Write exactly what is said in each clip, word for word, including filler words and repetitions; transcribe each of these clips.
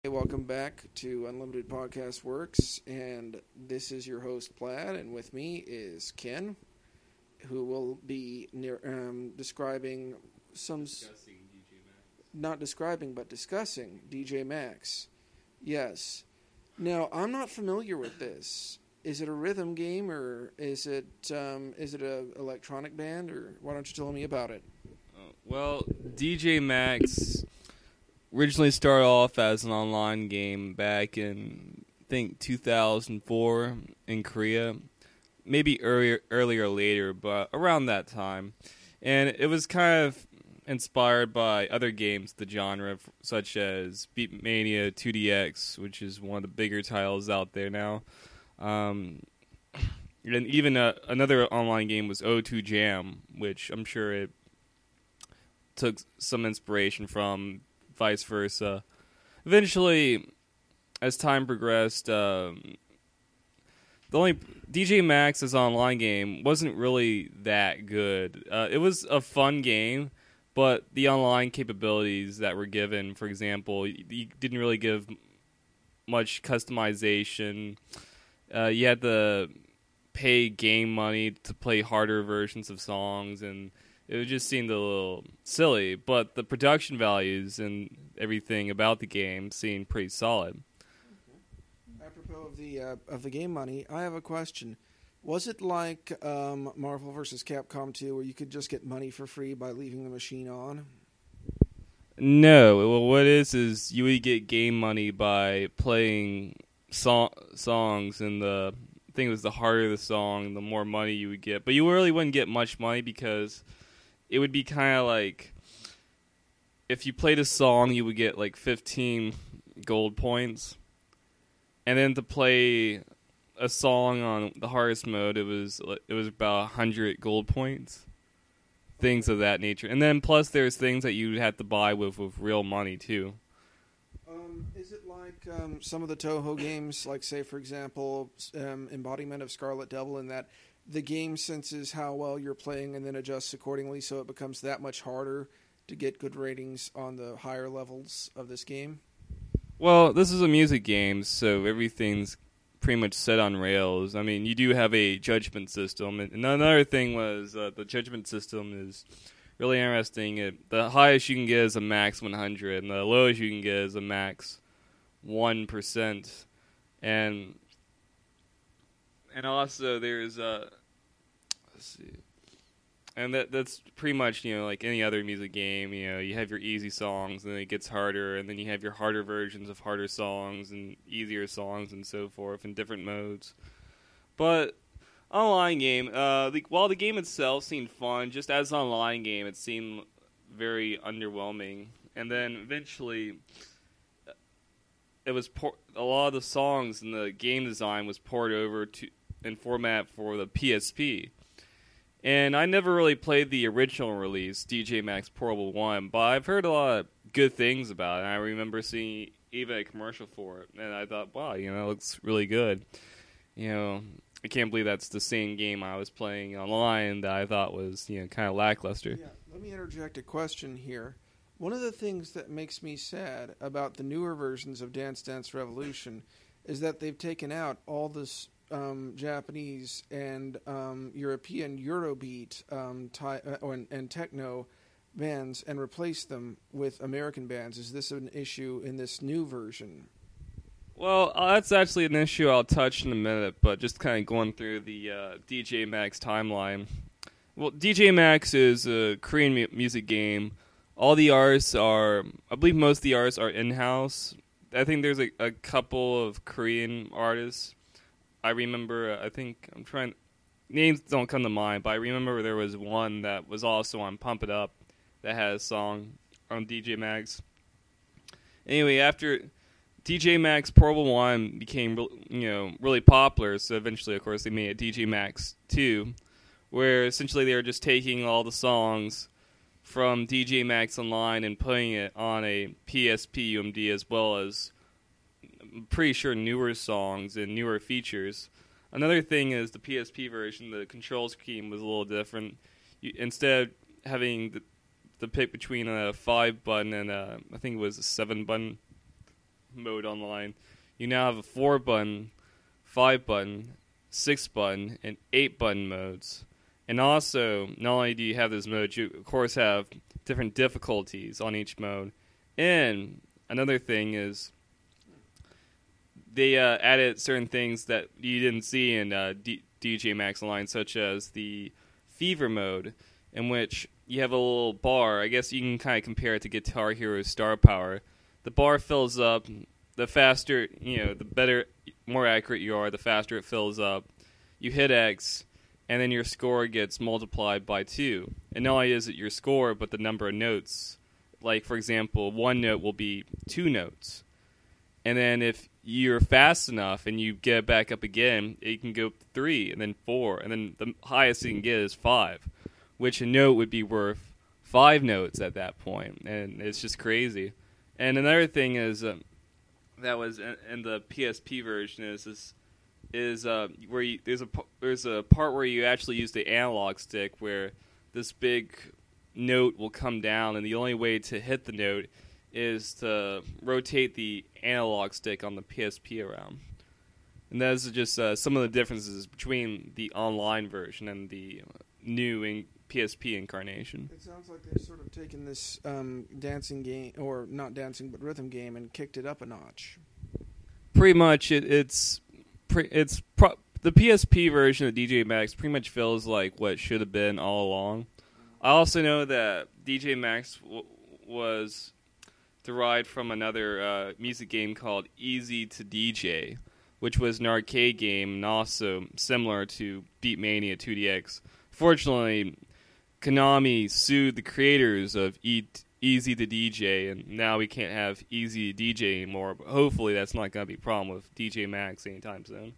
welcome back to Unlimited Podcast Works, and this is your host Plaid, and with me is Ken, who will be near, um, describing some, Discussing D J Max. not describing, but discussing D J Max. Yes. Now, I'm not familiar with this. Is it a rhythm game, or is it um, is it a electronic band, or why don't you tell me about it? Uh, well, D J Max originally started off as an online game back in, I think, two thousand four in Korea. Maybe earlier, earlier or later, but around that time. And it was kind of inspired by other games, the genre, such as Beatmania two D X, which is one of the bigger titles out there now. Um, and even uh, another online game was O two Jam, which I'm sure it took some inspiration from, vice versa. Eventually, as time progressed, um, the only D J Max's online game wasn't really that good. Uh, it was a fun game, but the online capabilities that were given, for example, you didn't really give much customization. Uh, you had to pay game money to play harder versions of songs, and it just seemed a little silly. But the production values and everything about the game seemed pretty solid. Apropos of the uh, of the game money, I have a question. Was it like um, Marvel versus. Capcom two, where you could just get money for free by leaving the machine on? No, well, what it is is you would get game money by playing so- songs, and the thing was the harder the song, the more money you would get. But you really wouldn't get much money because it would be kind of like if you played a song, you would get like fifteen gold points. And then to play a song on the hardest mode, it was it was about one hundred gold points. Things of that nature. And then plus there's things that you'd have to buy with, with real money too. Um, is it like um, some of the Toho games, like say for example, um, Embodiment of Scarlet Devil, in that the game senses how well you're playing and then adjusts accordingly, so it becomes that much harder to get good ratings on the higher levels of this game? Well, this is a music game, so everything's pretty much set on rails. I mean, you do have a judgment system. And another thing was uh, the judgment system is really interesting. It, the highest you can get is a max one hundred, and the lowest you can get is a max one percent. And and also there's uh, let's see. And that that's pretty much, you know, like any other music game. You know, you have your easy songs, and then it gets harder, and then you have your harder versions of harder songs and easier songs and so forth in different modes. But online game, uh, the, while the game itself seemed fun, just as an online game, it seemed very underwhelming. And then eventually, it was por- a lot of the songs and the game design was poured over to in format for the P S P. And I never really played the original release, D J Max Portable one, but I've heard a lot of good things about it. And I remember seeing even a commercial for it, and I thought, wow, you know, it looks really good. You know, I can't believe that's the same game I was playing online that I thought was, you know, kind of lackluster. Yeah, let me interject a question here. One of the things that makes me sad about the newer versions of Dance Dance Revolution is that they've taken out all this Um, Japanese and um, European Eurobeat um, ty- uh, and, and techno bands and replace them with American bands. Is this an issue in this new version? Well, uh, that's actually an issue I'll touch in a minute, but just kind of going through the uh, D J Max timeline. Well, D J Max is a Korean mu- music game. All the artists are, I believe most of the artists are in-house. I think there's a, a couple of Korean artists. I remember, I think, I'm trying, names don't come to mind, but I remember there was one that was also on Pump It Up that had a song on D J Max. Anyway, after D J Max Portable one became, you know, really popular, so eventually, of course, they made a D J Max two, where essentially they were just taking all the songs from D J Max Online and putting it on a P S P U M D, as well as I'm pretty sure newer songs and newer features. Another thing is the P S P version, the control scheme was a little different. You, instead of having the, the pick between a five button and a, I think it was a seven button mode online. You now have a four button, five button, six button, and eight button modes. And also, not only do you have those modes, you of course have different difficulties on each mode. And another thing is they uh, added certain things that you didn't see in uh, D- DJ Max Online, such as the Fever mode, in which you have a little bar. I guess you can kind of compare it to Guitar Hero's Star Power. The bar fills up. The faster, you know, the better, more accurate you are, the faster it fills up. You hit X, and then your score gets multiplied by two. And not only is it your score, but the number of notes. Like, for example, one note will be two notes. And then if you're fast enough and you get back up again, it can go up to three, and then four, and then the highest you can get is five, which a note would be worth five notes at that point, and it's just crazy. And another thing is um, that was in, in the P S P version is is, is uh, where you, there's a there's a part where you actually use the analog stick where this big note will come down, and the only way to hit the note is to rotate the analog stick on the P S P around. And those are just uh, some of the differences between the online version and the new in P S P incarnation. It sounds like they've sort of taken this um, dancing game, or not dancing, but rhythm game, and kicked it up a notch. Pretty much, it, it's pre- it's pro- the P S P version of D J Max pretty much feels like what should have been all along. I also know that D J Max w- was derived from another uh, music game called Easy to D J, which was an arcade game and also similar to Beatmania two D X. Fortunately, Konami sued the creators of e- Easy to D J, and now we can't have Easy to D J anymore, but hopefully that's not going to be a problem with D J Max anytime soon.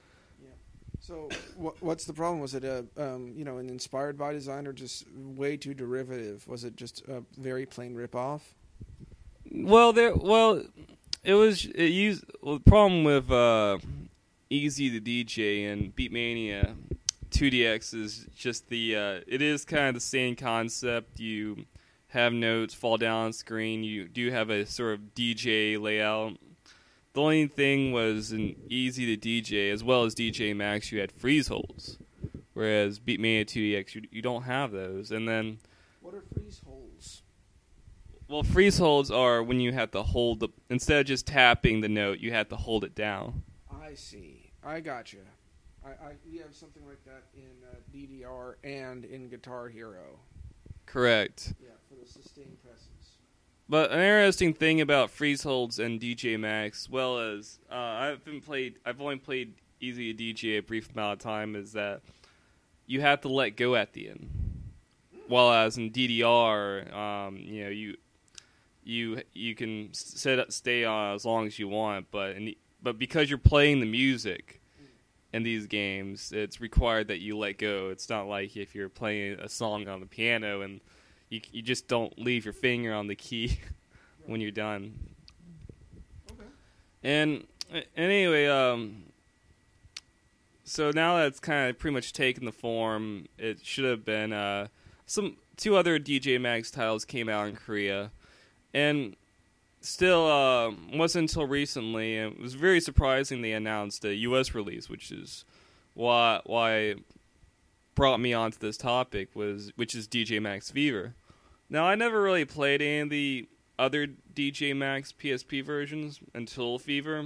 So, wh- what's the problem? Was it a, um, you know, an inspired by design, or just way too derivative? Was it just a very plain ripoff? Well, there. Well, it was. It used. Well, the problem with uh, Easy to D J and Beatmania two D X is just the. Uh, it is kind of the same concept. You have notes fall down on screen. You do have a sort of D J layout. The only thing was in Easy to D J, as well as D J Max, you had freeze holds, whereas Beatmania two D X, you, you don't have those. And then, what are freeze holds? Well, freeze holds are when you have to hold the instead of just tapping the note, you have to hold it down. I see. I gotcha. I, I we have something like that in uh, D D R and in Guitar Hero. Correct. Yeah, for the sustain presses. But an interesting thing about freeze holds and D J Max, well as uh, I've been played, I've only played Easy to D J a brief amount of time, is that you have to let go at the end. While as in D D R, um, you know, you you you can set stay on as long as you want, but in the, but because you're playing the music in these games, it's required that you let go. It's not like if you're playing a song on the piano and You you just don't leave your finger on the key when you're done. Okay. And anyway, um, so now that's kind of pretty much taken the form it should have been. Uh, some two other D J Max titles came out in Korea, and still uh, wasn't until recently. It was very surprising they announced a U S release, which is why why brought me onto this topic was which is D J Max Fever. Now, I never really played any of the other D J Max P S P versions until Fever.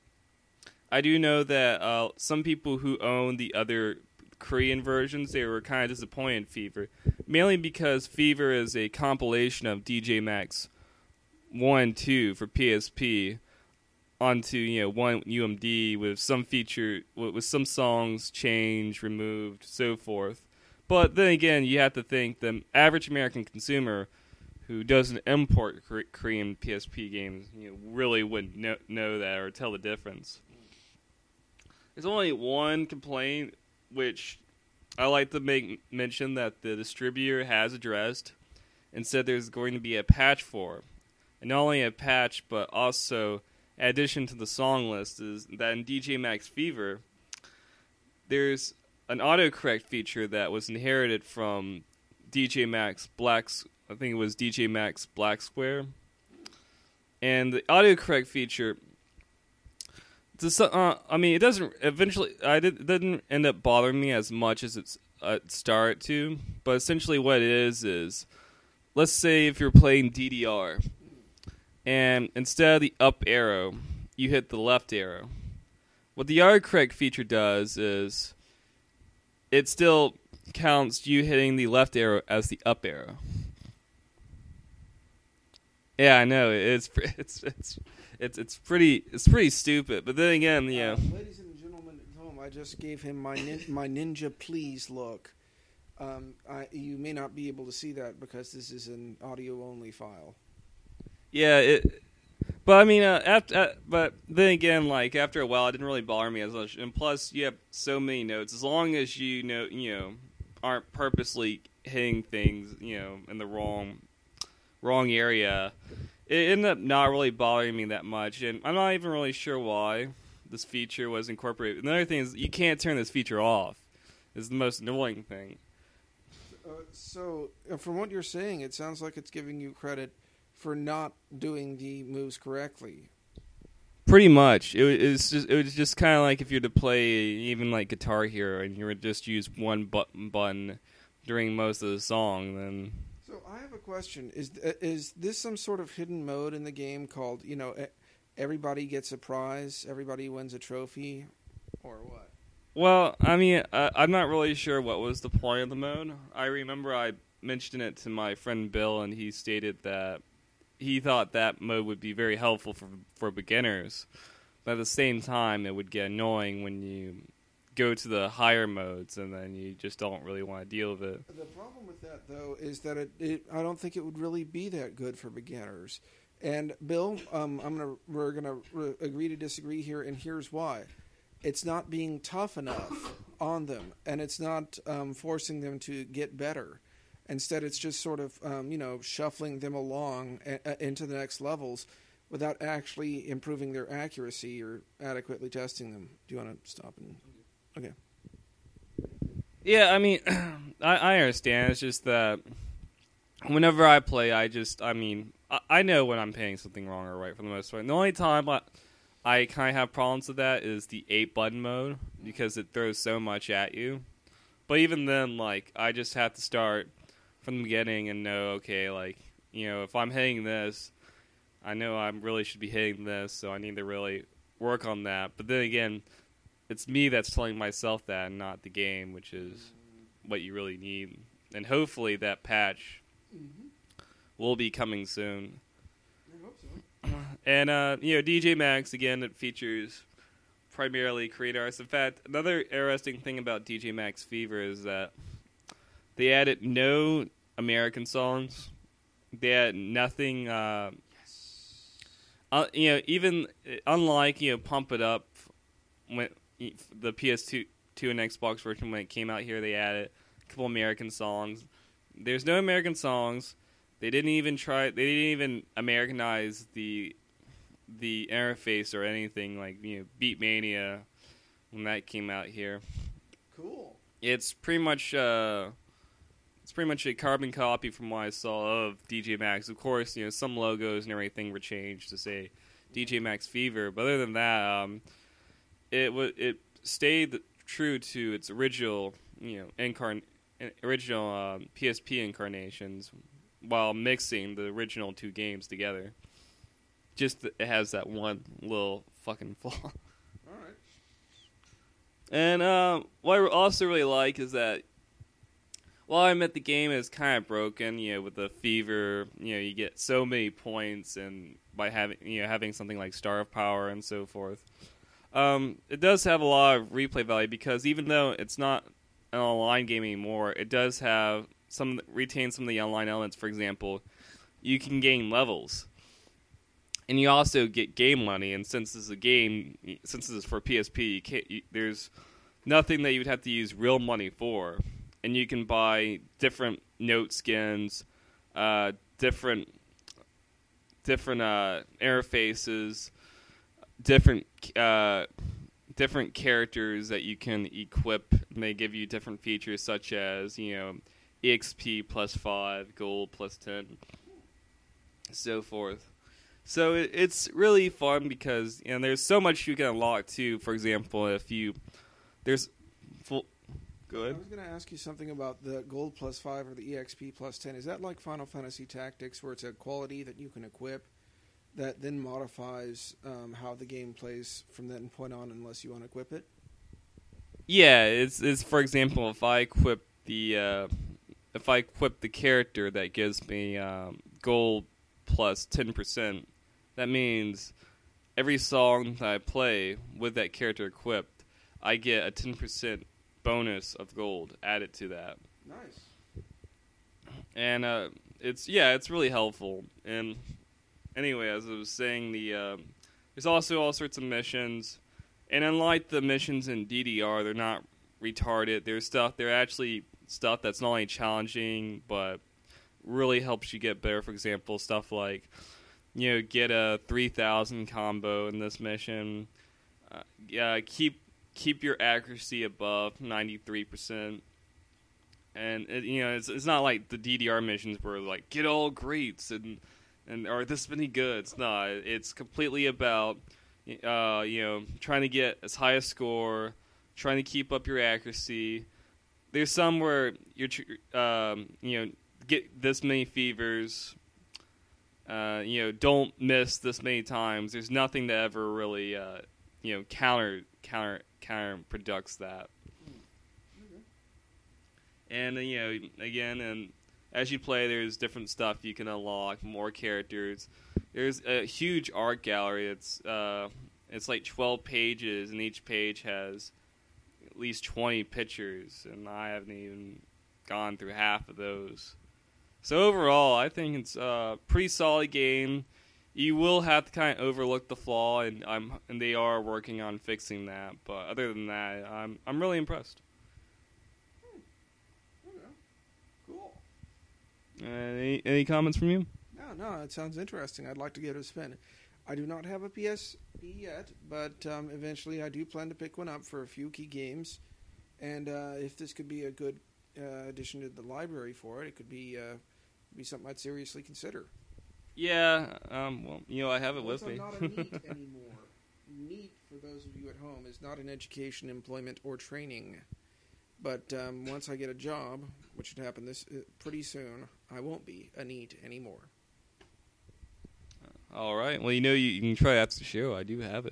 I do know that uh, some people who own the other Korean versions, they were kind of disappointed in Fever, mainly because Fever is a compilation of D J Max one and two for P S P onto, you know, one U M D with some feature, with some songs changed, removed, so forth. But then again, you have to think the average American consumer who doesn't import Korean P S P games, you know, really wouldn't know, know that or tell the difference. There's only one complaint, which I like to make mention that the distributor has addressed and said there's going to be a patch for. And not only a patch, but also, in addition to the song list, is that in D J Max Fever, there's an autocorrect feature that was inherited from D J Max Black's, I think it was D J Max Black Square. and the autocorrect feature. This, uh, I mean, it doesn't eventually. I did, it didn't end up bothering me as much as it's uh, started to. But essentially, what it is is, let's say if you're playing D D R, and instead of the up arrow, you hit the left arrow. What the autocorrect feature does is, it still counts you hitting the left arrow as the up arrow. Yeah, I know it's it's it's. It's it's pretty it's pretty stupid, but then again, you know. Uh, ladies and gentlemen at home, I just gave him my nin- my ninja please look. Um, I, you may not be able to see that because this is an audio only file. Yeah, it. But I mean, uh, after, uh, but then again, like after a while, it didn't really bother me as much. And plus, you have so many notes. As long as you know, you know, aren't purposely hitting things, you know, in the wrong wrong area. It ended up not really bothering me that much, and I'm not even really sure why this feature was incorporated. Another thing is you can't turn this feature off. It's the most annoying thing. Uh, so, uh, from what you're saying, it sounds like it's giving you credit for not doing the moves correctly. Pretty much. It was just, it was just kind of like if you were to play even like Guitar Hero and you were to just use one button button during most of the song, then... So I have a question. Is is this some sort of hidden mode in the game called, you know, everybody gets a prize, everybody wins a trophy, or what? Well, I mean, uh, I'm not really sure what was the point of the mode. I remember I mentioned it to my friend Bill, and he stated that he thought that mode would be very helpful for for beginners. But at the same time, it would get annoying when you go to the higher modes, and then you just don't really want to deal with it. The problem with that, though, is that it, it I don't think it would really be that good for beginners. And Bill, um, I'm gonna we're gonna re- agree to disagree here, and here's why: it's not being tough enough on them, and it's not um, forcing them to get better. Instead, it's just sort of um, you know shuffling them along a- a- into the next levels without actually improving their accuracy or adequately testing them. Do you want to stop and? Okay. Yeah, I mean, I, I understand. It's just that whenever I play, I just, I mean, I, I know when I'm playing something wrong or right for the most part. The only time I, I kind of have problems with that is the eight button mode because it throws so much at you. But even then, like, I just have to start from the beginning and know, okay, like, you know, if I'm hitting this, I know I really should be hitting this, so I need to really work on that. But then again, it's me that's telling myself that and not the game, which is what you really need. And hopefully that patch mm-hmm. will be coming soon. I hope so. And, uh, you know, D J Max, again, it features primarily creator artists. In fact, another interesting thing about D J Max Fever is that they added no American songs. They had nothing, uh, yes. uh, you know, even unlike, you know, Pump It Up, when the P S two and Xbox version, when it came out here, they added a couple American songs. There's no American songs. They didn't even try. They didn't even Americanize the the interface or anything like you know Beatmania when that came out here. Cool. It's pretty much uh, it's pretty much a carbon copy from what I saw of D J Max. Of course, you know some logos and everything were changed to say D J Max Fever, but other than that, um, it w- it stayed true to its original you know incarn original um, P S P incarnations while mixing the original two games together. Just th- it has that one little fucking flaw. All right. And uh, what I also really like is that while I admit the game is kind of broken, you know, with the Fever, you know, you get so many points, and by having you know having something like Star of Power and so forth, um, it does have a lot of replay value because even though it's not an online game anymore, it does have some retain some of the online elements. For example, you can gain levels. And you also get game money, and since this is a game, since this is for P S P, you can't, you, there's nothing that you would have to use real money for. And you can buy different note skins, uh, different different uh, interfaces, different uh, different characters that you can equip, and they give you different features such as you know E X P plus five, gold plus ten, so forth. So it, it's really fun because you know there's so much you can unlock too. For example, if you there's full. Go ahead. I was going to ask you something about the Gold plus five or the E X P plus ten. Is that like Final Fantasy Tactics, where it's a quality that you can equip that then modifies um, how the game plays from that point on, unless you unequip it? Yeah, it's it's for example, if I equip the uh, if I equip the character that gives me um, gold plus ten percent, that means every song that I play with that character equipped, I get a ten percent bonus of gold added to that. Nice. And uh, it's yeah, it's really helpful. And anyway, as I was saying, the uh, there's also all sorts of missions. And unlike the missions in D D R, they're not retarded. There's stuff, they're actually stuff that's not only challenging, but really helps you get better. For example, stuff like, you know, get a three thousand combo in this mission. Uh, yeah, keep keep your accuracy above ninety-three percent. And, it, you know, it's it's not like the D D R missions where, like, get all greats and, and or this many goods. No, it's completely about... Uh, you know, trying to get as high a score, trying to keep up your accuracy. There's some where you're, um, you know, get this many fevers. Uh, you know, don't miss this many times. There's nothing that ever really, uh, you know, counter counter counter products that. And uh, you know, again, and as you play, there's different stuff you can unlock, more characters. There's a huge art gallery. It's uh, it's like twelve pages, and each page has at least twenty pictures, and I haven't even gone through half of those. So overall, I think it's a pretty solid game. You will have to kind of overlook the flaw, and I'm and they are working on fixing that. But other than that, I'm I'm really impressed. Hmm. Okay. Cool. Uh, any any comments from you? No, no, it sounds interesting. I'd like to give it a spin. I do not have a P S P yet, but um, eventually I do plan to pick one up for a few key games. And uh, if this could be a good uh, addition to the library for it, it could be uh, be something I'd seriously consider. Yeah, um, well, you know, I have it Also, with me. not a NEET anymore. NEET, for those of you at home, is not an education, employment, or training. But um, once I get a job, which should happen this uh, pretty soon, I won't be a NEET anymore. All right. Well, you know, you, you can try after the show. I do have it.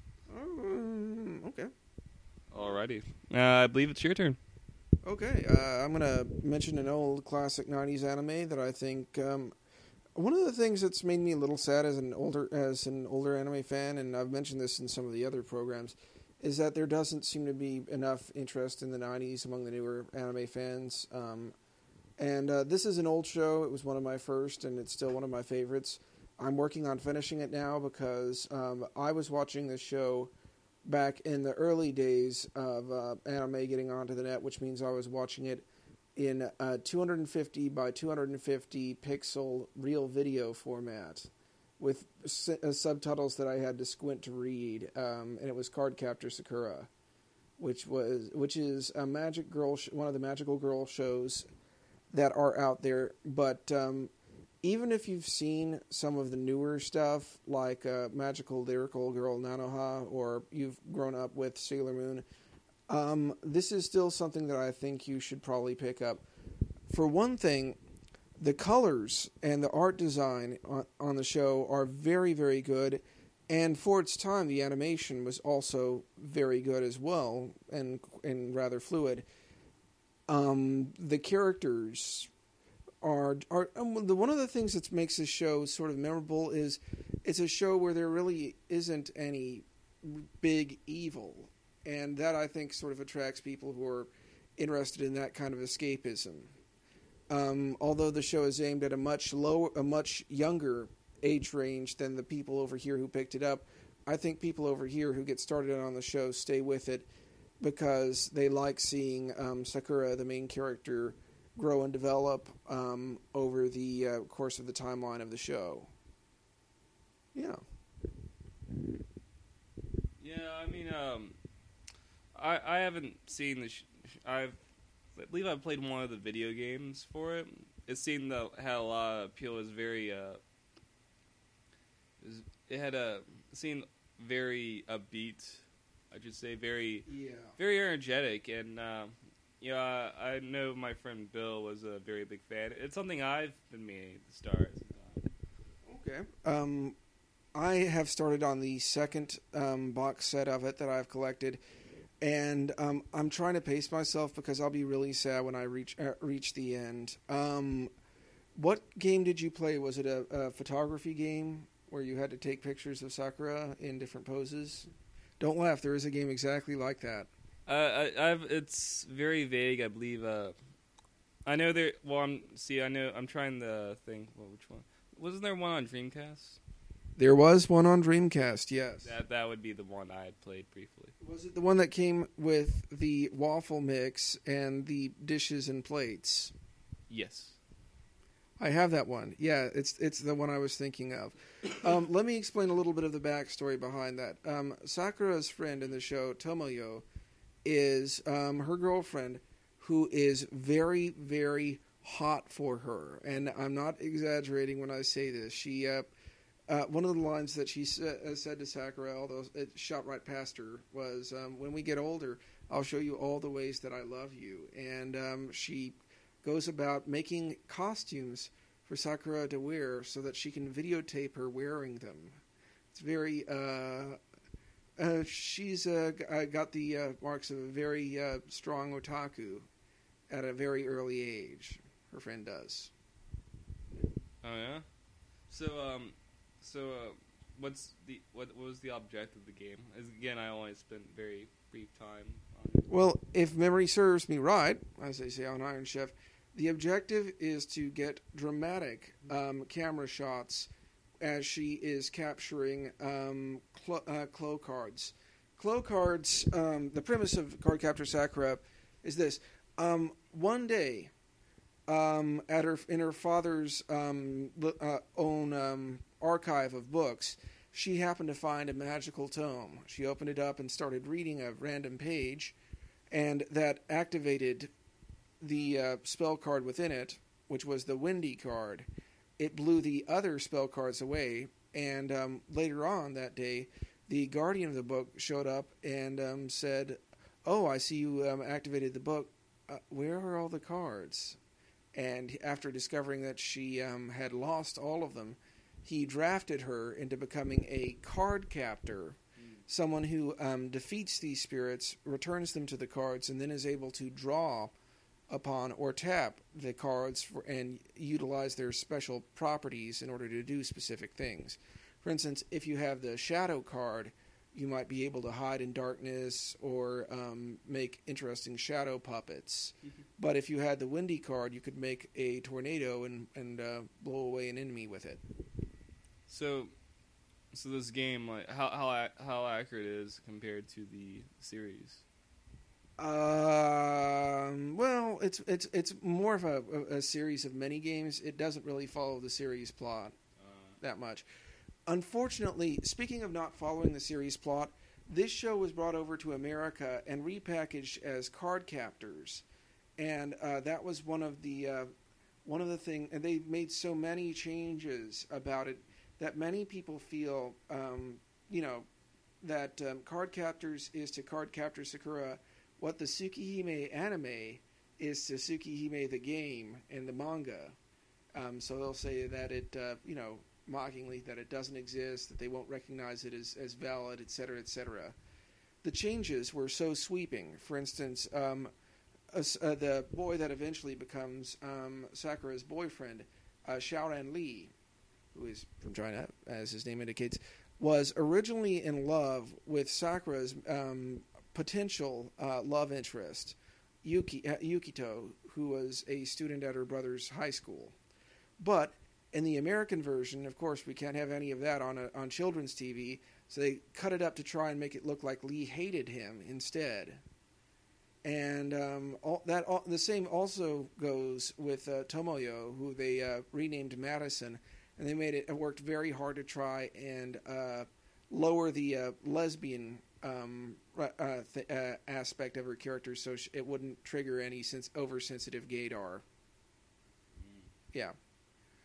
um, okay. Alrighty. Uh, I believe it's your turn. Okay. Uh, I'm going to mention an old classic nineties anime that I think... Um, one of the things that's made me a little sad as an older as an older anime fan, and I've mentioned this in some of the other programs, is that there doesn't seem to be enough interest in the nineties among the newer anime fans. Um, and uh, this is an old show. It was one of my first, and it's still one of my favorites. I'm working on finishing it now because um, I was watching this show back in the early days of uh, anime getting onto the net, which means I was watching it in a two fifty by two fifty pixel real video format with su- uh, subtitles that I had to squint to read, um, and it was Cardcaptor Sakura, which was which is a magic girl sh- one of the magical girl shows that are out there. But um, even if you've seen some of the newer stuff like uh, Magical Lyrical Girl Nanoha, or you've grown up with Sailor Moon, Um, this is still something that I think you should probably pick up. For one thing, the colors and the art design on, on the show are very, very good. And for its time, the animation was also very good as well, and and rather fluid. Um, the characters are... are um, the, one of the things that makes this show sort of memorable is it's a show where there really isn't any big evil. And that, I think, sort of attracts people who are interested in that kind of escapism. Um, although the show is aimed at a much lower, a much younger age range than the people over here who picked it up, I think people over here who get started on the show stay with it because they like seeing um, Sakura, the main character, grow and develop um, over the uh, course of the timeline of the show. Yeah. Yeah, I mean, um... I, I haven't seen the. Sh- I've, I believe I played one of the video games for it. It seemed that had a lot of appeal. It was very, uh, It, was, it had a it seemed very upbeat. I should say very Yeah. very energetic, and uh, you know I, I know my friend Bill was a very big fan. It's something I've been meaning to start. Okay. Um, I have started on the second um, box set of it that I've collected, and um, I'm trying to pace myself because I'll be really sad when I reach uh, reach the end. Um, what game did you play? Was it a, a photography game where you had to take pictures of Sakura in different poses? Don't laugh. There is a game exactly like that. Uh, I, I've it's very vague. I believe. Uh, I know there. Well, I'm see. I know. I'm trying the thing. Well, which one? Wasn't there one on Dreamcast? There was one on Dreamcast. Yes. That that would be the one I had played briefly. Was it the one that came with the waffle mix and the dishes and plates? Yes. I have that one. Yeah, it's it's the one I was thinking of. Um, let me explain a little bit of the backstory behind that. Um, Sakura's friend in the show, Tomoyo, is um, her girlfriend who is very, very hot for her. And I'm not exaggerating when I say this. She, uh, uh, one of the lines that she sa- uh, said to Sakura, although it shot right past her, was, um, when we get older, I'll show you all the ways that I love you. And um, she goes about making costumes for Sakura to wear so that she can videotape her wearing them. It's very, uh, uh, she's uh, g- uh, got the uh, marks of a very uh, strong otaku at a very early age. Her friend does. Oh yeah. So um, so uh, what's the what, what was the object of the game? As again, I only spent very brief time on it. Well, if memory serves me right, as they say on Iron Chef, the objective is to get dramatic um, camera shots as she is capturing um, clo- uh, Clo cards. Clo cards, um, the premise of Card Captor Sakura is this. Um, one day, um, at her in her father's um, uh, own um, archive of books, she happened to find a magical tome. She opened it up and started reading a random page, and that activated the uh, spell card within it, which was the Windy card. It blew the other spell cards away, and um, later on that day, the guardian of the book showed up and um, said, "Oh, I see you um, activated the book. Uh, where are all the cards?" And after discovering that she um, had lost all of them, he drafted her into becoming a card captor, mm. someone who um, defeats these spirits, returns them to the cards, and then is able to draw upon or tap the cards for, and utilize their special properties in order to do specific things. For instance, if you have the shadow card, you might be able to hide in darkness or um, make interesting shadow puppets. Mm-hmm. But if you had the Windy card, you could make a tornado and, and uh, blow away an enemy with it. So, so this game, like, how how how accurate it is compared to the series? Um. Well, it's it's it's more of a, a, a series of mini games. It doesn't really follow the series plot uh. that much. Unfortunately, speaking of not following the series plot, this show was brought over to America and repackaged as Card Captors, and uh, that was one of the uh, one of the things. And they made so many changes about it that many people feel, um, you know, that um, Card Captors is to Card Captor Sakura what the Tsukihime anime is to Tsukihime the game and the manga. Um, so they'll say that it, uh, you know, mockingly, that it doesn't exist, that they won't recognize it as, as valid, et cetera, et cetera. The changes were so sweeping. For instance, um, uh, uh, the boy that eventually becomes um, Sakura's boyfriend, uh, Xiaoran Li, who is from China, as his name indicates, was originally in love with Sakura's um, potential uh, love interest, Yuki, uh, Yukito, who was a student at her brother's high school. But in the American version, of course, we can't have any of that on a, on children's T V, so they cut it up to try and make it look like Lee hated him instead. And um, all, that all, the same also goes with uh, Tomoyo, who they uh, renamed Madison, and they made it. It worked very hard to try and uh, lower the uh, lesbian um, uh, th- uh, aspect of her character, so sh- it wouldn't trigger any sens- oversensitive gaydar. Mm. Yeah.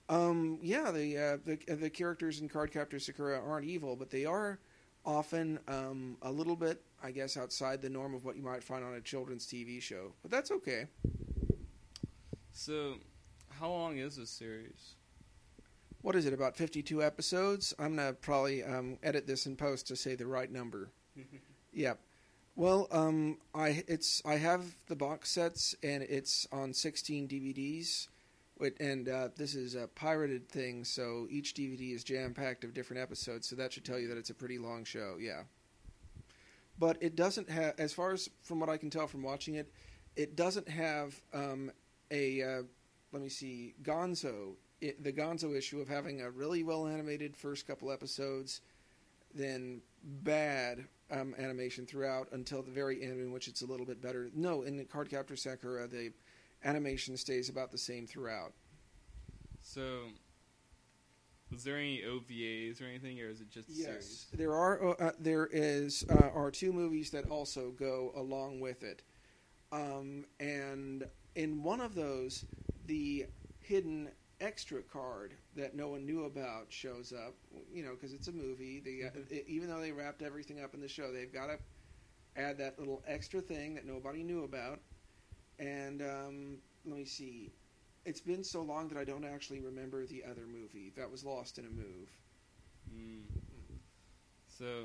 Um, yeah, the, uh, the the characters in Cardcaptor Sakura aren't evil, but they are often um, a little bit, I guess, outside the norm of what you might find on a children's T V show. But that's okay. So, how long is this series? What is it, about fifty-two episodes? I'm going to probably um, edit this in post to say the right number. Yep. Well, um, I it's I have the box sets, and it's on sixteen D V Ds. And uh, this is a pirated thing, so each D V D is jam-packed of different episodes, so that should tell you that it's a pretty long show, yeah. But it doesn't have, as far as from what I can tell from watching it, it doesn't have um, a, uh, let me see, Gonzo, it, the Gonzo issue of having a really well-animated first couple episodes, then bad um, animation throughout until the very end, in which it's a little bit better. No, in Cardcaptor Sakura, the animation stays about the same throughout. So, was there any O V As or anything, or is it just a yes, series? there are. Uh, there is uh, are two movies that also go along with it, um, and in one of those, the hidden extra card that no one knew about shows up. You know, because it's a movie. They, uh, it, even though they wrapped everything up in the show, they've got to add that little extra thing that nobody knew about. And um, let me see. It's been so long that I don't actually remember the other movie. That was lost in a move. Mm. So,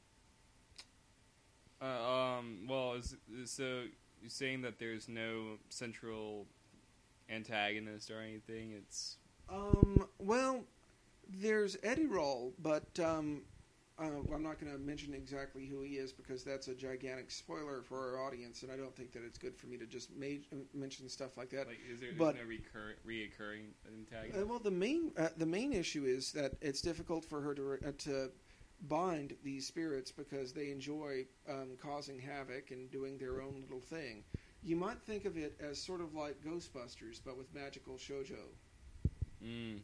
uh, um, well, is, is, so you're saying that there's no central antagonist or anything? It's um, well, there's Eddie Roll, but um, uh, I'm not going to mention exactly who he is because that's a gigantic spoiler for our audience, and I don't think that it's good for me to just ma- mention stuff like that. like, is there but, no recur- reoccurring antagonist? Uh, well, the main uh, the main issue is that it's difficult for her to uh, to bind these spirits because they enjoy um, causing havoc and doing their own little thing. You might think of it as sort of like Ghostbusters, but with magical shoujo. Mm.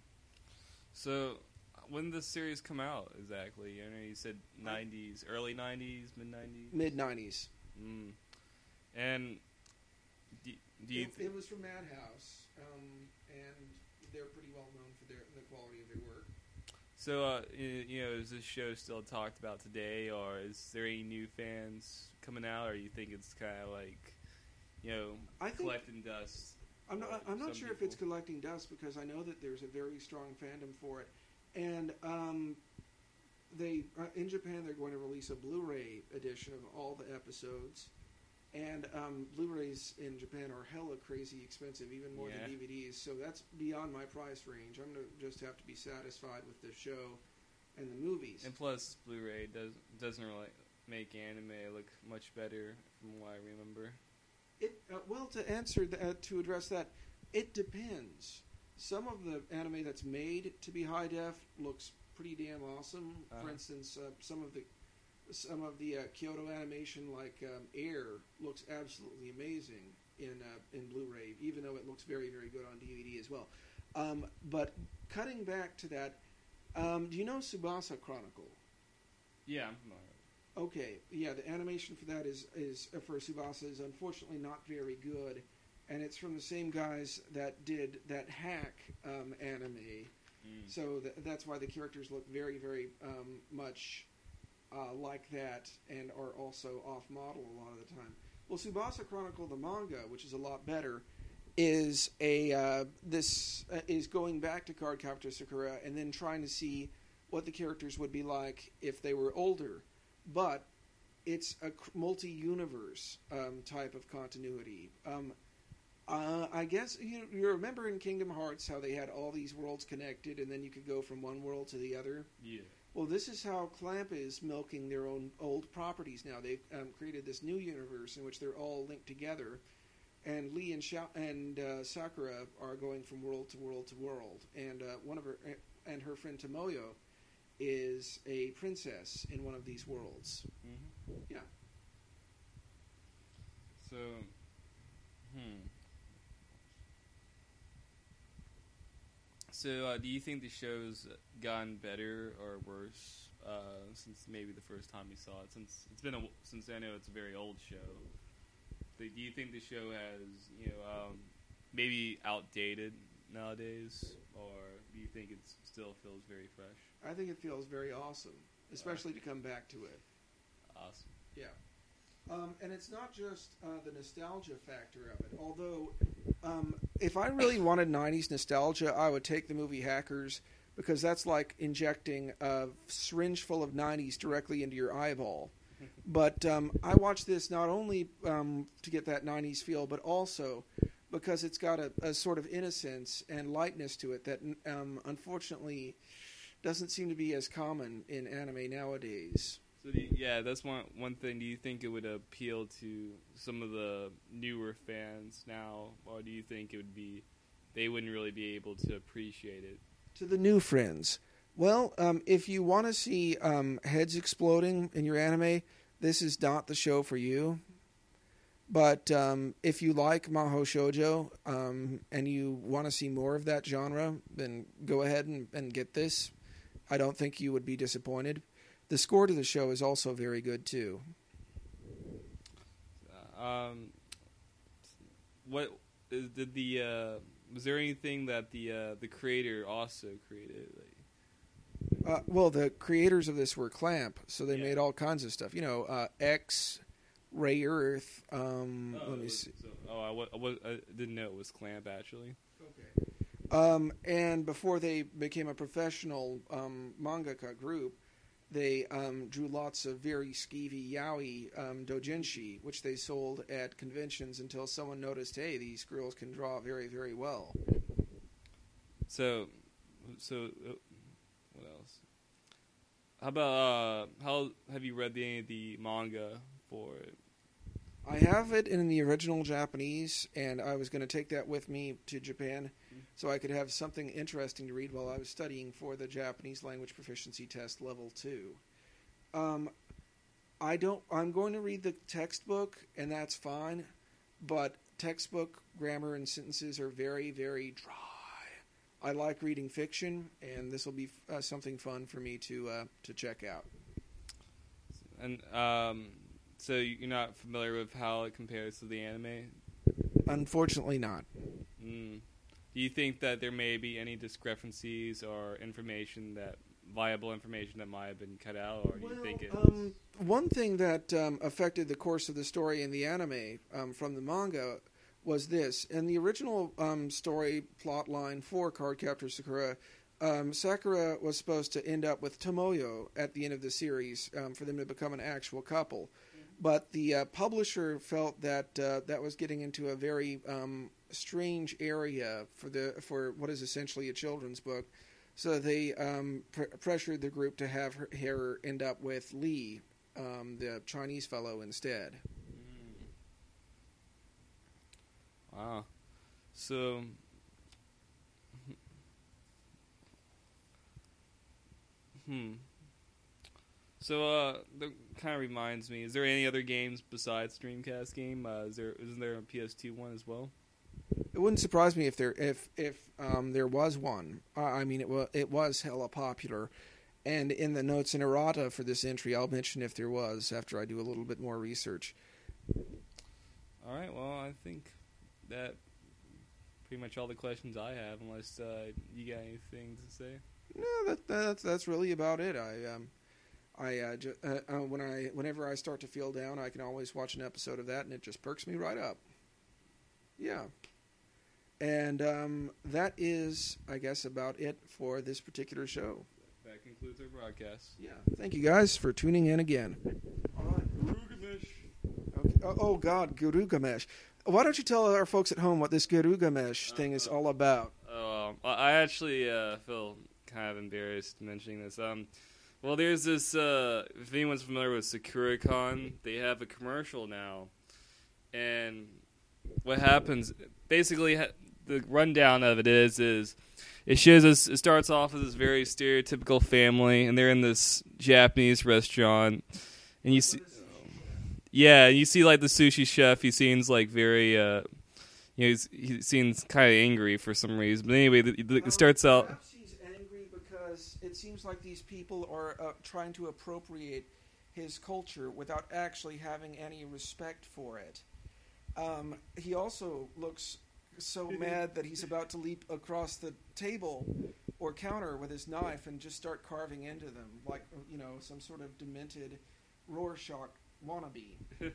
So, when did this series come out exactly? I know you said nineties, early nineties, mid nineties, mid nineties. Mm. And do, do you? It, Th- it was from Madhouse, um, and they're pretty well known for their the quality of their work. So, uh, you know, is this show still talked about today, or is there any new fans coming out, or you think it's kind of like, you know, I think, collecting dust? I'm not. I'm not sure people. if it's collecting dust because I know that there's a very strong fandom for it, and um, they uh, in Japan they're going to release a Blu-ray edition of all the episodes, and um, Blu-rays in Japan are hella crazy expensive, even more Yeah. than D V Ds. So that's beyond my price range. I'm gonna just have to be satisfied with the show and the movies. And plus, Blu-ray does doesn't really make anime look much better, from what I remember. It uh, well to answer th- uh, to address that, it depends. Some of the anime that's made to be high def looks pretty damn awesome. Uh-huh. For instance, uh, some of the some of the uh, Kyoto animation, like um, Air, looks absolutely amazing in uh, in Blu-ray, even though it looks very very good on D V D as well. Um, but cutting back to that, um, do you know Tsubasa Chronicle? Yeah, I'm familiar. Okay, yeah, the animation for that is is uh, for Tsubasa is unfortunately not very good, and it's from the same guys that did that Hack um, anime. Mm. So th- that's why the characters look very, very um, much uh, like that, and are also off model a lot of the time. Well, Tsubasa Chronicle, the manga, which is a lot better, is a uh, this uh, is going back to Cardcaptor Sakura and then trying to see what the characters would be like if they were older. But it's a multi-universe um, type of continuity. Um, uh, I guess you, you remember in Kingdom Hearts how they had all these worlds connected, and then you could go from one world to the other. Yeah. Well, this is how Clamp is milking their own old properties now. They've um, created this new universe in which they're all linked together, and Lee and Sha- and uh, Sakura are going from world to world to world, and uh, one of her and her friend Tomoyo is a princess in one of these worlds. Mm-hmm. Yeah. So, hmm. So, uh, do you think the show's gotten better or worse uh, since maybe the first time you saw it? Since it's been a, since I know it's a very old show. Do you think the show has, you know, um, maybe outdated nowadays, or do think it still feels very fresh? I think it feels very awesome, especially to come back to it. Awesome. Yeah. Um, and it's not just uh, the nostalgia factor of it. Although, um, if I really wanted nineties nostalgia, I would take the movie Hackers, because that's like injecting a syringe full of nineties directly into your eyeball. But um, I watched this not only um, to get that nineties feel, but also because it's got a, a sort of innocence and lightness to it that um, unfortunately doesn't seem to be as common in anime nowadays. So do you, yeah, that's one one thing. Do you think it would appeal to some of the newer fans now, or do you think it would be they wouldn't really be able to appreciate it? To the new friends, well, um, if you want to see um, heads exploding in your anime, this is not the show for you. But um, if you like Mahou Shoujo um, and you want to see more of that genre, then go ahead and, and get this. I don't think you would be disappointed. The score to the show is also very good too. Um, what is, did the uh, was there anything that the uh, the creator also created? Like, Uh, well, the creators of this were Clamp, so they Yeah. made all kinds of stuff. You know, uh, X, Ray Earth. Um, oh, let me it was- see. so- oh, I, wa- I, was, I didn't know it was Clamp actually. Okay. Um, and before they became a professional um, mangaka group, they um, drew lots of very skeevy yaoi um, doujinshi, which they sold at conventions until someone noticed, hey, these girls can draw very, very well. So, so uh, what else? How about uh, how have you read the, any of the manga for it? I have it in the original Japanese, and I was going to take that with me to Japan so I could have something interesting to read while I was studying for the Japanese language proficiency test level two. Um, I don't. I'm going to read the textbook, and that's fine. But textbook grammar and sentences are very, very dry. I like reading fiction, and this will be uh, something fun for me to uh, to check out. And um, so you're not familiar with how it compares to the anime? Unfortunately, not. Mm. Do you think that there may be any discrepancies or information that viable information that might have been cut out, or do Well, you think it? um, one thing that um, affected the course of the story in the anime um, from the manga was this. In the original um, story plot line for Cardcaptor Sakura, um, Sakura was supposed to end up with Tomoyo at the end of the series um, for them to become an actual couple. But the uh, publisher felt that uh, that was getting into a very um, strange area for the for what is essentially a children's book. So they um, pr- pressured the group to have her, her end up with Lee, um, the Chinese fellow, instead. Mm. Wow. So, hmm. So, uh, that kind of reminds me. Is there any other games besides Dreamcast game? Uh, is there? Isn't there a P S two one as well? It wouldn't surprise me if there if if um, there was one. Uh, I mean, it was it was hella popular, and in the notes and errata for this entry, I'll mention if there was after I do a little bit more research. All right. Well, I think that pretty much all the questions I have, unless uh, you got anything to say. No, that, that's that's really about it. I um, I uh, ju- uh, uh, when I whenever I start to feel down, I can always watch an episode of that, and it just perks me right up. Yeah, and um, that is, I guess, about it for this particular show. That concludes our broadcast. Yeah, thank you guys for tuning in again. All right. Gilgamesh. Okay. Oh, oh God, Gilgamesh. Why don't you tell our folks at home what this Gilgamesh thing is all about? Oh, um, I actually uh, feel kind of embarrassed mentioning this. Um, well, there's this. Uh, if anyone's familiar with SakuraCon, they have a commercial now, and what happens? Basically, the rundown of it is is it shows us. It starts off as this very stereotypical family, and they're in this Japanese restaurant, and you see. Yeah, you see like the sushi chef. He seems like very, uh, you know, he's, he seems kind of angry for some reason. But anyway, the, the, it starts out. Perhaps he's angry because it seems like these people are uh, trying to appropriate his culture without actually having any respect for it. Um, he also looks so mad that he's about to leap across the table or counter with his knife and just start carving into them, like, you know, some sort of demented Rorschach wannabe.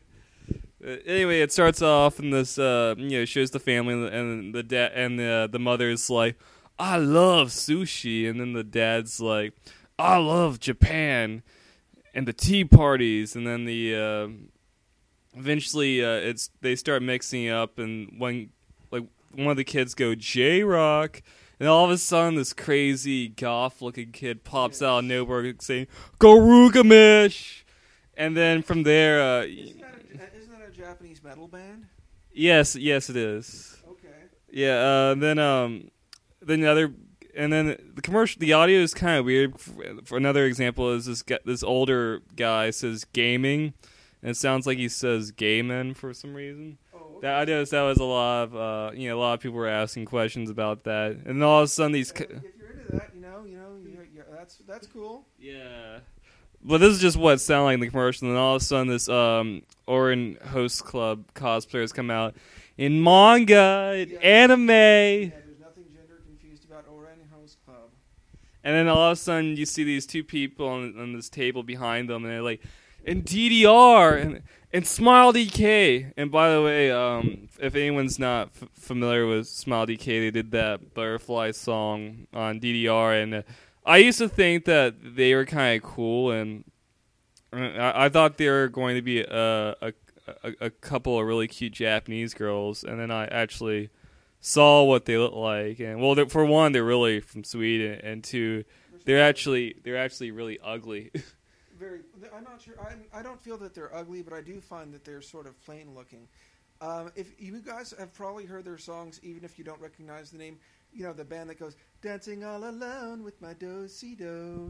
Uh, anyway, it starts off and this, uh, you know, shows the family and the dad and the the mother's like, "I love sushi," and then the dad's like, "I love Japan," and the tea parties, and then the uh, eventually uh, it's they start mixing up, and one like one of the kids go J Rock, and all of a sudden this crazy goth looking kid pops out of nowhere saying Garugamish, and then from there. Uh, Isn't that a, isn't that a Japanese metal band? Yes, yes, it is. Okay. Yeah. Uh, then, um, then the other, and then the commercial, the audio is kind of weird. For, for another example, is this guy, this older guy says gaming, and it sounds like he says gayman for some reason. Oh, okay. That I noticed that was a lot of, uh, you know, a lot of people were asking questions about that, and then all of a sudden these. If you're into that, you know, you know, you're, you're, that's that's cool. Yeah. But this is just what it sounded like in the commercial, and then all of a sudden this um, Orin Host Club cosplayers come out in manga, in Yeah. anime, Yeah, there's nothing gender confused about Oren Host Club. and then all of a sudden you see these two people on, on this table behind them, and they're like, in D D R, and, and Smile D K. And by the way, um, if anyone's not f- familiar with Smile D K, they did that Butterfly song on D D R, and uh, I used to think that they were kind of cool, and I, I thought they were going to be a, a, a, a couple of really cute Japanese girls, and then I actually saw what they look like, and well, for one, they're really from Sweden, and two, they're actually they're actually really ugly. Very. I'm not sure. I I don't feel that they're ugly, but I do find that they're sort of plain looking. Um, if you guys have probably heard their songs, even if you don't recognize the name, you know the band that goes "Dancing All Alone with My Do-Si-Do."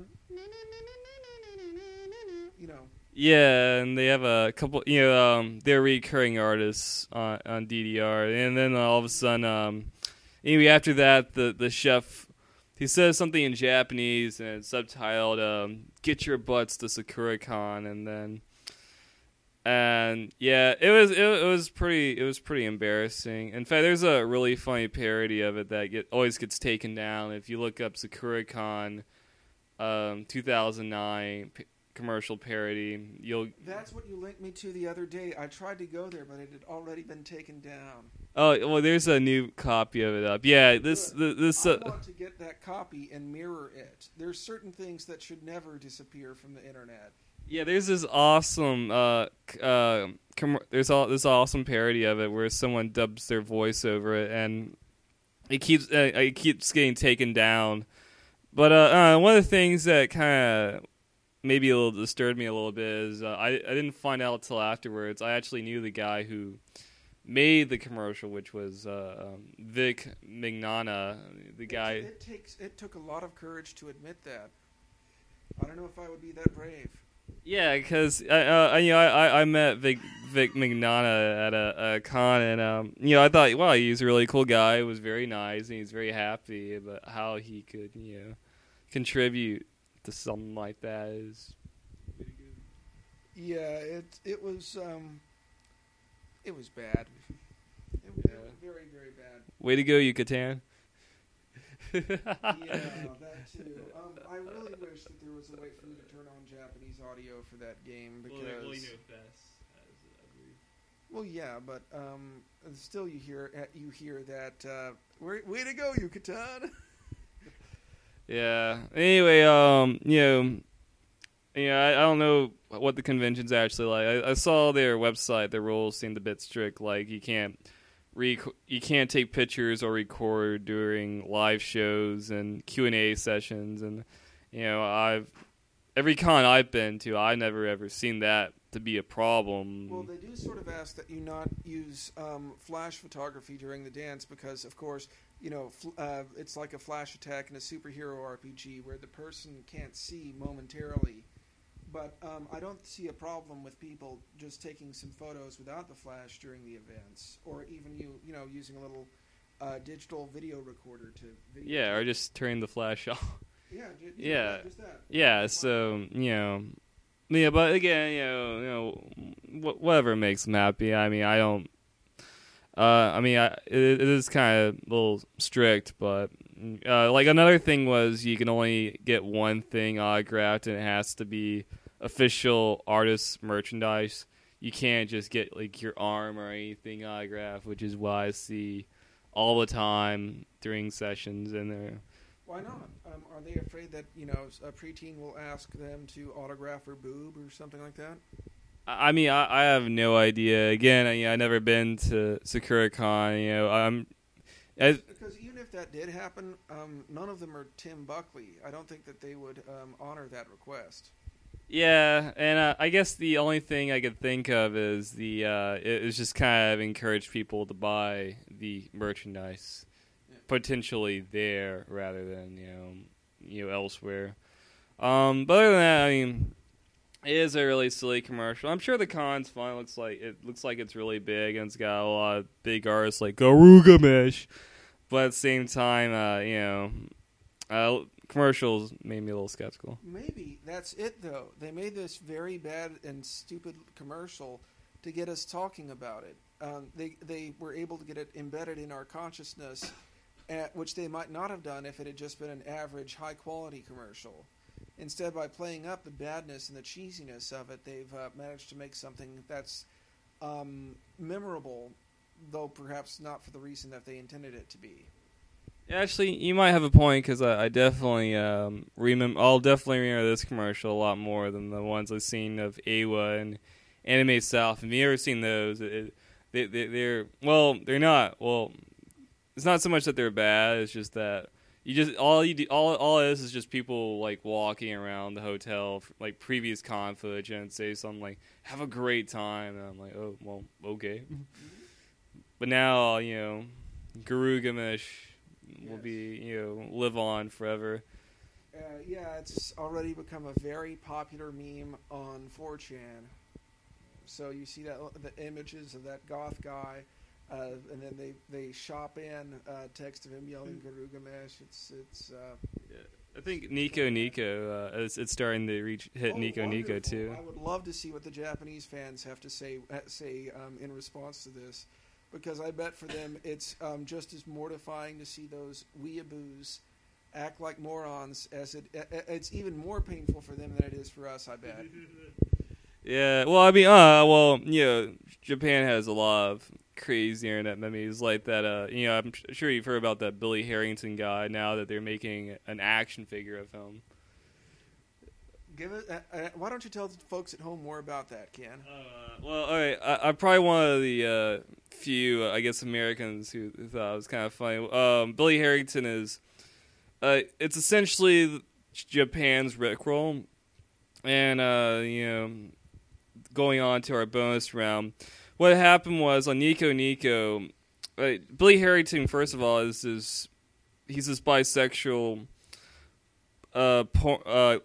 You know. Yeah, and they have a couple, you know, um, they're recurring artists on, on D D R, and then all of a sudden, um, anyway, after that, the the chef, he says something in Japanese, and it's subtitled, um, "Get your butts to Sakura-con," and then, and yeah, it was it, it was pretty it was pretty embarrassing. In fact, there's a really funny parody of it that get always gets taken down if you look up Sakura-con, um, two thousand nine. P- commercial parody. You'll That's what you linked me to the other day. I tried to go there, but it had already been taken down. Oh well, there's a new copy of it up. Yeah, this Good. this. I Uh, want to get that copy and mirror it. There's certain things that should never disappear from the internet. yeah, there's this awesome. Uh, uh, com- there's all this awesome parody of it where someone dubs their voice over it, and it keeps uh, it keeps getting taken down. But uh, uh one of the things that kind of maybe a little disturbed me a little bit is uh, I I didn't find out till afterwards. I actually knew the guy who made the commercial, which was uh, um, Vic Mignogna, the guy. It, it takes it took a lot of courage to admit that. I don't know if I would be that brave. Yeah, because uh, uh, you know I, I met Vic Vic Mignogna at a, a con, and um, you know I thought, wow, he's a really cool guy. He was very nice, and he's very happy. But how he could you know contribute to something like that is pretty good. Yeah, it it was um, it was bad. It, Yeah. it was very very bad. Way to go, Yucatan. Yeah, that too. Um, I really wish that there was a way for me to turn on Japanese audio for that game because. Well, yeah, but um, still, you hear uh, you hear that. Uh, way, way to go, Yucatan! Yeah. Anyway, um, you know, yeah, I, I don't know what the convention's actually like. I, I saw their website. Their rules seemed a bit strict. Like you can't rec- you can't take pictures or record during live shows and Q and A sessions. And you know, I've every con I've been to, I've never ever seen that to be a problem. Well, they do sort of ask that you not use um, flash photography during the dance because, of course, you know, fl- uh, it's like a flash attack in a superhero R P G where the person can't see momentarily. But um, I don't see a problem with people just taking some photos without the flash during the events, or even you, you know, using a little uh, digital video recorder to video. Yeah, or just turn the flash off. Yeah, ju- Yeah. just that. Yeah, so you know, yeah, but again, you know, you know, wh- whatever makes them happy. I mean, I don't. Uh, I mean, I, it, it is kind of a little strict, but Uh, like another thing was you can only get one thing autographed, and it has to be official artist merchandise. You can't just get like your arm or anything autographed, which is why I see all the time during sessions in there. Why not? Um, are they afraid that, you know, a preteen will ask them to autograph her boob or something like that? I mean, I, I have no idea. Again, I, you know, I've never been to SakuraCon. You know, I'm as, because even if that did happen, um, none of them are Tim Buckley. I don't think that they would um, honor that request. Yeah, and uh, I guess the only thing I could think of is the uh, it was just kind of encourage people to buy the merchandise, yeah. potentially there rather than you know you know elsewhere. Um, but other than that, I mean, it is a really silly commercial. I'm sure the con's fun. It looks like it looks like it's really big and it's got a lot of big artists like Garugamesh, but at the same time, uh, you know, uh, commercials made me a little skeptical. Maybe that's it, though. They made this very bad and stupid commercial to get us talking about it. Um, they they were able to get it embedded in our consciousness, at, which they might not have done if it had just been an average, high-quality commercial. Instead, by playing up the badness and the cheesiness of it, they've uh, managed to make something that's um, memorable, though perhaps not for the reason that they intended it to be. Actually, you might have a point because I, I definitely um, remember. I'll definitely remember this commercial a lot more than the ones I've seen of A W A and Anime South. Have you ever seen those? It, they, they, they're well, they're not. Well, it's not so much that they're bad. It's just that you just all you do, all all it is is just people like walking around the hotel, like previous con footage, and say something like "Have a great time," and I'm like, "Oh, well, okay." But now you know, Garugamesh will be, you know, live on forever. Uh, yeah, it's already become a very popular meme on four chan. So you see that the images of that goth guy, uh, and then they, they shop in uh, text of him yelling Garugamesh. It's it's. Uh, yeah. I think Nico Nico uh, is it's starting to reach hit oh, Nico wonderful. Nico too. I would love to see what the Japanese fans have to say say um, in response to this. Because I bet for them it's um, just as mortifying to see those weeaboos act like morons as it. It's even more painful for them than it is for us, I bet. Yeah, well, I mean, uh, well, you know, Japan has a lot of crazy internet memes like that. Uh, you know, I'm sure you've heard about that Billy Harrington guy. Now that they're making an action figure of him. Give it. Uh, uh, why don't you tell the folks at home more about that, Ken? Uh, well, all right. I, I'm probably one of the uh, few, uh, I guess, Americans who, who thought it was kind of funny. Um, Billy Harrington is. Uh, it's essentially Japan's Rickroll, and uh, you know, going on to our bonus round. What happened was on Nico Nico, uh, Billy Harrington. First of all, is this he's this bisexual. Uh, por- uh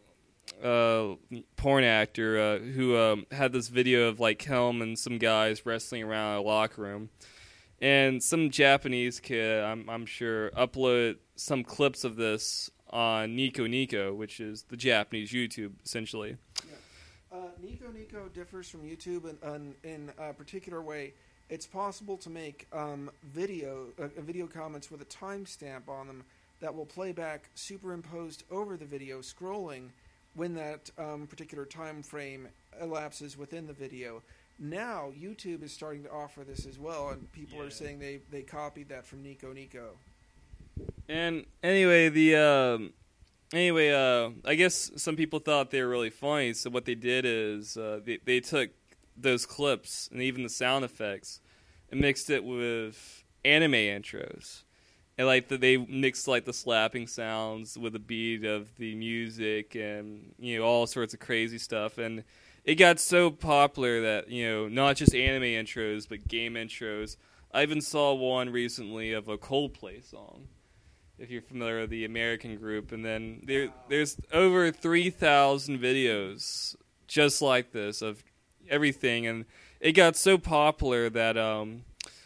Uh, porn actor uh, who um, had this video of like him and some guys wrestling around a locker room, and some Japanese kid, I'm, I'm sure, uploaded some clips of this on Nico Nico, which is the Japanese YouTube essentially. Yeah. Uh, Nico Nico differs from YouTube in, in, in a particular way. It's possible to make um, video uh, video comments with a timestamp on them that will play back superimposed over the video, scrolling when that um, particular time frame elapses within the video. Now, YouTube is starting to offer this as well, and people yeah. are saying they, they copied that from Nico Nico. And anyway, the um, anyway, uh, I guess some people thought they were really funny, so what they did is uh, they, they took those clips and even the sound effects and mixed it with anime intros. And like the, they mixed like the slapping sounds with the beat of the music, and you know all sorts of crazy stuff. And it got so popular that you know not just anime intros but game intros. I even saw one recently of a Coldplay song, if you're familiar with the American group. And then there there's over three thousand videos just like this of everything, and it got so popular that um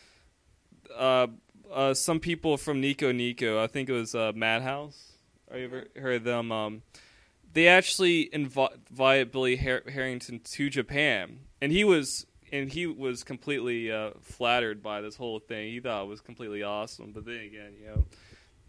uh. Uh, some people from Nico Nico, I think it was uh, Madhouse. Have you ever heard of them? Um, they actually invi- invited Billy Har- Harrington to Japan, and he was and he was completely uh, flattered by this whole thing. He thought it was completely awesome. But then again, you know,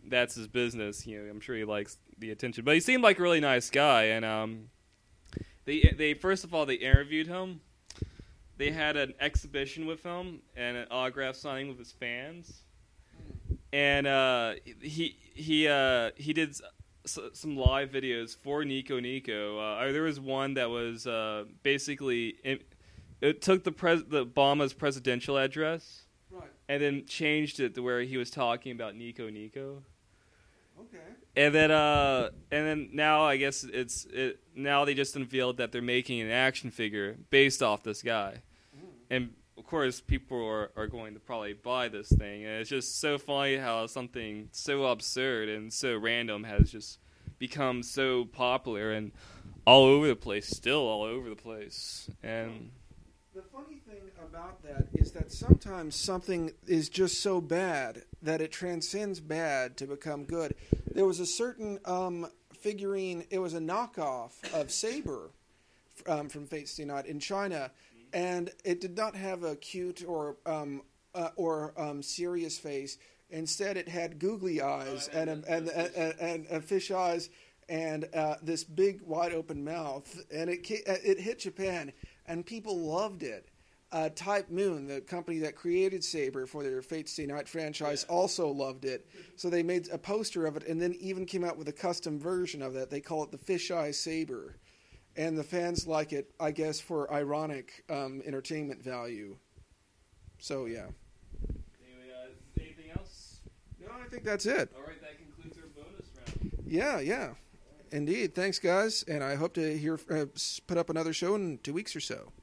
that's his business. You know, I'm sure he likes the attention, but he seemed like a really nice guy. And um, they they first of all they interviewed him. They had an exhibition with him and an autograph signing with his fans. And uh, he he uh, he did s- some live videos for Nico Nico. Uh, there was one that was uh, basically it, it took the pres the Obama's presidential address, Right. and then changed it to where he was talking about Nico Nico. Okay. And then uh, and then now I guess it's it now they just unveiled that they're making an action figure based off this guy, Mm. and of course, people are, are going to probably buy this thing, and it's just so funny how something so absurd and so random has just become so popular and all over the place, still all over the place. And The funny thing about that is that sometimes something is just so bad that it transcends bad to become good. There was a certain um, figurine, it was a knockoff of Saber um, from Fate Stay Night in China. And it did not have a cute or um, uh, or um, serious face. Instead, it had googly eyes Oh, and, and, a, and, and, and, and, and fish eyes and uh, this big, wide open mouth. And it ca- it hit Japan, and people loved it. Uh, Type Moon, the company that created Saber for their Fate Stay Night franchise, Yeah. also loved it. So they made a poster of it, and then even came out with a custom version of it. They call it the Fish Eye Saber. And the fans like it, I guess, for ironic um, entertainment value. So, yeah. anyway, uh, anything else? No, I think that's it. All right, that concludes our bonus round. Yeah, yeah. Indeed. Thanks, guys. And I hope to hear uh, s- put up another show in two weeks or so.